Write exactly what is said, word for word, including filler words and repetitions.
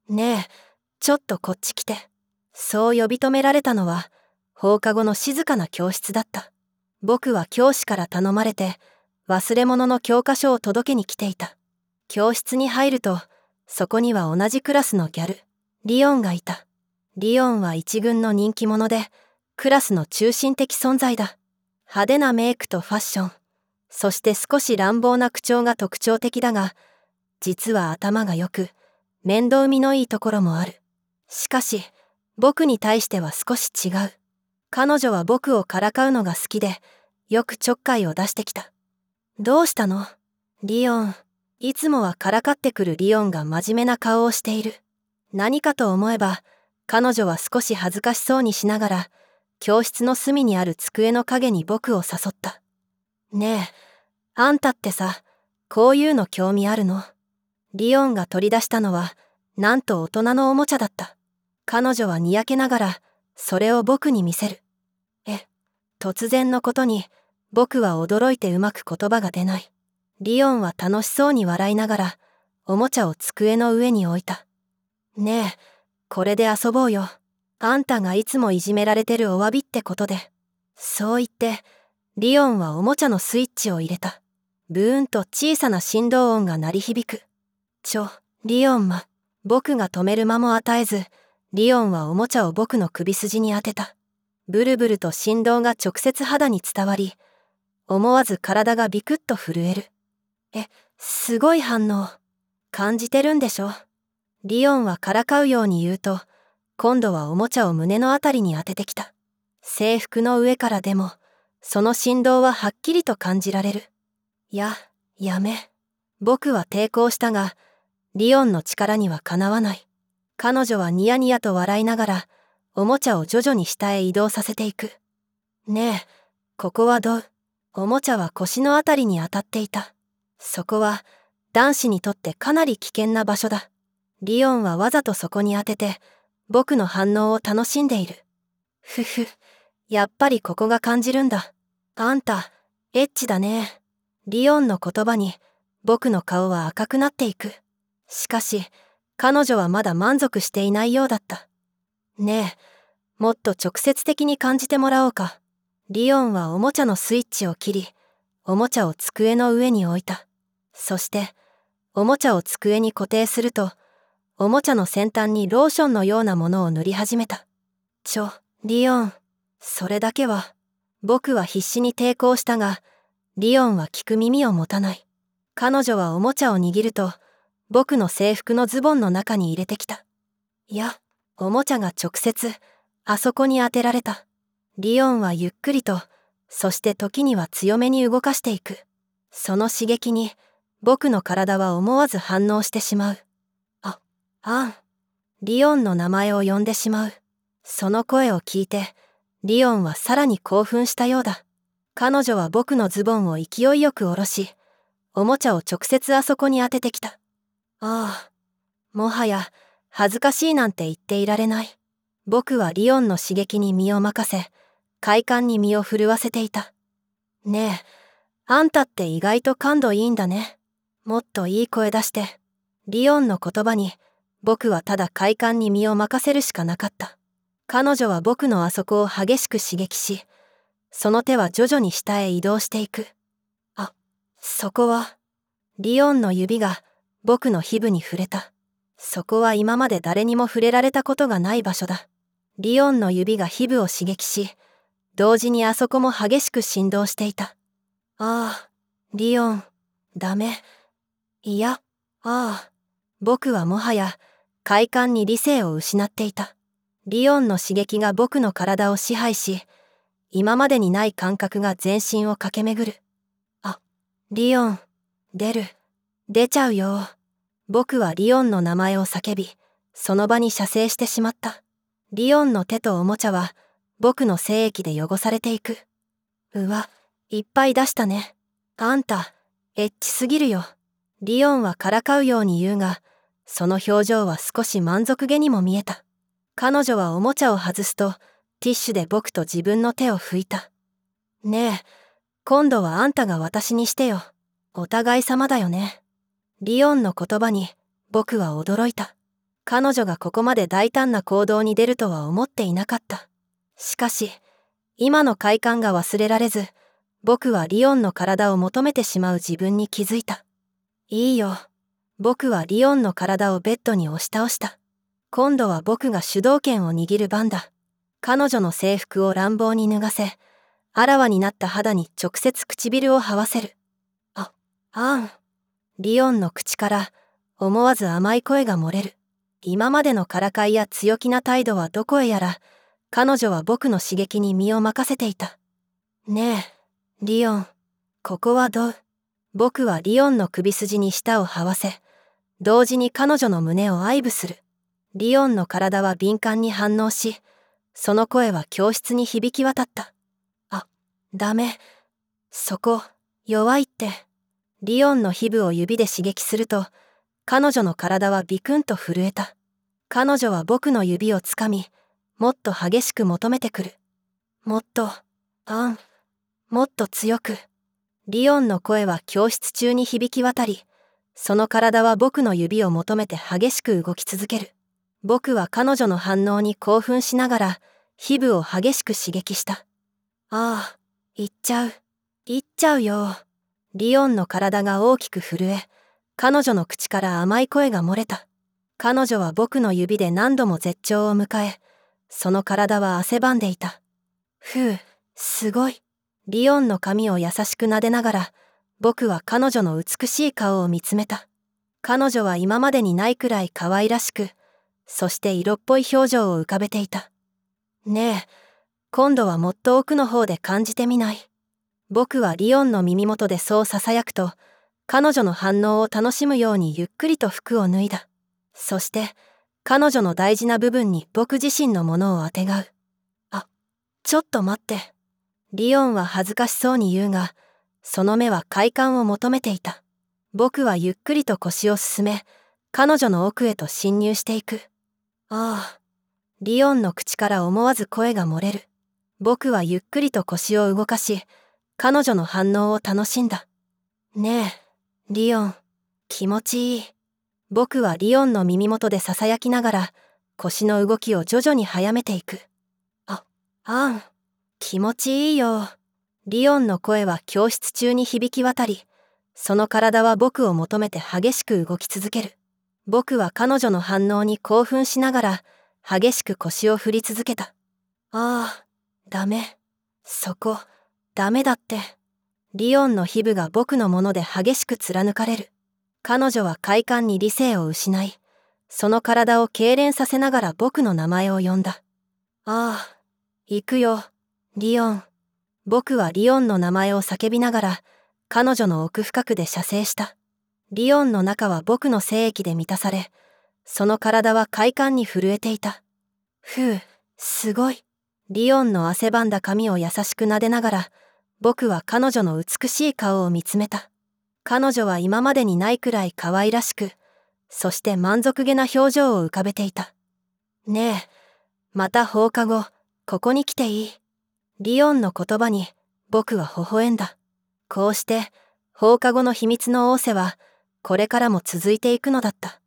ねえ、ちょっとこっち来て。そう呼び止められたのは、放課後の静かな教室だった。僕は教師から頼まれて、忘れ物の教科書を届けに来ていた。教室に入ると、そこには同じクラスのギャル、リオンがいた。リオンは一軍の人気者で、クラスの中心的存在だ。派手なメイクとファッション、そして少し乱暴な口調が特徴的だが、実は頭が良く、面倒見のいいところもある。しかし、僕に対しては少し違う。彼女は僕をからかうのが好きで、よくちょっかいを出してきた。どうしたの？リオン。いつもはからかってくるリオンが真面目な顔をしている。何かと思えば、彼女は少し恥ずかしそうにしながら、教室の隅にある机の陰に僕を誘った。ねえ、あんたってさ、こういうの興味あるの？リオンが取り出したのは、なんと大人のおもちゃだった。彼女はにやけながら、それを僕に見せる。え、突然のことに、僕は驚いてうまく言葉が出ない。リオンは楽しそうに笑いながら、おもちゃを机の上に置いた。ねえ、これで遊ぼうよ。あんたがいつもいじめられてるお詫びってことで。そう言って、リオンはおもちゃのスイッチを入れた。ブーンと小さな振動音が鳴り響く。ちょ、リオンま、僕が止める間も与えず、リオンはおもちゃを僕の首筋に当てた。ブルブルと振動が直接肌に伝わり、思わず体がビクッと震える。え、すごい反応。感じてるんでしょ？リオンはからかうように言うと、今度はおもちゃを胸のあたりに当ててきた。制服の上からでも、その振動ははっきりと感じられる。や、やめ。僕は抵抗したが、リオンの力にはかなわない。彼女はニヤニヤと笑いながら、おもちゃを徐々に下へ移動させていく。ねえ、ここはどう？おもちゃは腰のあたりに当たっていた。そこは、男子にとってかなり危険な場所だ。リオンはわざとそこに当てて、僕の反応を楽しんでいる。ふふ、やっぱりここが感じるんだ。あんた、エッチだね。リオンの言葉に、僕の顔は赤くなっていく。しかし、彼女はまだ満足していないようだった。ねえ、もっと直接的に感じてもらおうか。リオンはおもちゃのスイッチを切り、おもちゃを机の上に置いた。そして、おもちゃを机に固定すると、おもちゃの先端にローションのようなものを塗り始めた。ちょ、リオン、それだけは。僕は必死に抵抗したが、リオンは聞く耳を持たない。彼女はおもちゃを握ると、僕の制服のズボンの中に入れてきた。いや、おもちゃが直接、あそこに当てられた。リオンはゆっくりと、そして時には強めに動かしていく。その刺激に、僕の体は思わず反応してしまう。あ、アン。リオンの名前を呼んでしまう。その声を聞いて、リオンはさらに興奮したようだ。彼女は僕のズボンを勢いよく下ろし、おもちゃを直接あそこに当ててきた。ああ、もはや恥ずかしいなんて言っていられない。僕はリオンの刺激に身を任せ、快感に身を震わせていた。ねえ、あんたって意外と感度いいんだね。もっといい声出して。リオンの言葉に、僕はただ快感に身を任せるしかなかった。彼女は僕のあそこを激しく刺激し、その手は徐々に下へ移動していく。あ、そこは、リオンの指が僕の皮膚に触れた。そこは今まで誰にも触れられたことがない場所だ。リオンの指が皮膚を刺激し、同時にあそこも激しく振動していた。ああ、リオン、ダメ。いや、ああ、僕はもはや快感に理性を失っていた。リオンの刺激が僕の体を支配し、今までにない感覚が全身を駆け巡る。あ、リオン、出る。出ちゃうよ。僕はリオンの名前を叫び、その場に射精してしまった。リオンの手とおもちゃは、僕の精液で汚されていく。うわ、いっぱい出したね。あんた、エッチすぎるよ。リオンはからかうように言うが、その表情は少し満足げにも見えた。彼女はおもちゃを外すと、ティッシュで僕と自分の手を拭いた。ねえ、今度はあんたが私にしてよ。お互い様だよね。リオンの言葉に僕は驚いた。 彼女がここまで大胆な行動に出るとは思っていなかった。しかし、今の快感が忘れられず、僕はリオンの体を求めてしまう自分に気づいた。いいよ。僕はリオンの体をベッドに押し倒した。今度は僕が主導権を握る番だ。彼女の制服を乱暴に脱がせ、あらわになった肌に直接唇を這わせる。あ、あん。リオンの口から思わず甘い声が漏れる。今までのからかいや強気な態度はどこへやら、彼女は僕の刺激に身を任せていた。ねえ、リオン、ここはどう？僕はリオンの首筋に舌を這わせ、同時に彼女の胸を愛撫する。リオンの体は敏感に反応し、その声は教室に響き渡った。あ、ダメ。そこ、弱いって。リオンの皮膚を指で刺激すると、彼女の体はビクンと震えた。彼女は僕の指をつかみ、もっと激しく求めてくる。もっと、あん、もっと強く。リオンの声は教室中に響き渡り、その体は僕の指を求めて激しく動き続ける。僕は彼女の反応に興奮しながら、皮膚を激しく刺激した。ああ、行っちゃう。行っちゃうよ。リオンの体が大きく震え、彼女の口から甘い声が漏れた。彼女は僕の指で何度も絶頂を迎え、その体は汗ばんでいた。ふう、すごい。リオンの髪を優しく撫でながら、僕は彼女の美しい顔を見つめた。彼女は今までにないくらい可愛らしく、そして色っぽい表情を浮かべていた。ねえ、今度はもっと奥の方で感じてみない？僕はリオンの耳元でそう囁くと、彼女の反応を楽しむようにゆっくりと服を脱いだ。そして、彼女の大事な部分に僕自身のものをあてがう。あ、ちょっと待って。リオンは恥ずかしそうに言うが、その目は快感を求めていた。僕はゆっくりと腰を進め、彼女の奥へと侵入していく。ああ、リオンの口から思わず声が漏れる。僕はゆっくりと腰を動かし、彼女の反応を楽しんだ。ねえ、リオン、気持ちいい。僕はリオンの耳元で囁きながら、腰の動きを徐々に早めていく。あ、あん、気持ちいいよ。リオンの声は教室中に響き渡り、その体は僕を求めて激しく動き続ける。僕は彼女の反応に興奮しながら、激しく腰を振り続けた。ああ、ダメ。そこ、ダメだって。リオンの皮膚が僕のもので激しく貫かれる。彼女は快感に理性を失い、その体を痙攣させながら僕の名前を呼んだ。ああ、行くよ、リオン。僕はリオンの名前を叫びながら、彼女の奥深くで射精した。リオンの中は僕の精液で満たされ、その体は快感に震えていた。ふう、すごい。リオンの汗ばんだ髪を優しく撫でながら、僕は彼女の美しい顔を見つめた。彼女は今までにないくらい可愛らしく、そして満足げな表情を浮かべていた。ねえ、また放課後、ここに来ていい？リオンの言葉に僕は微笑んだ。こうして放課後の秘密の仰せはこれからも続いていくのだった。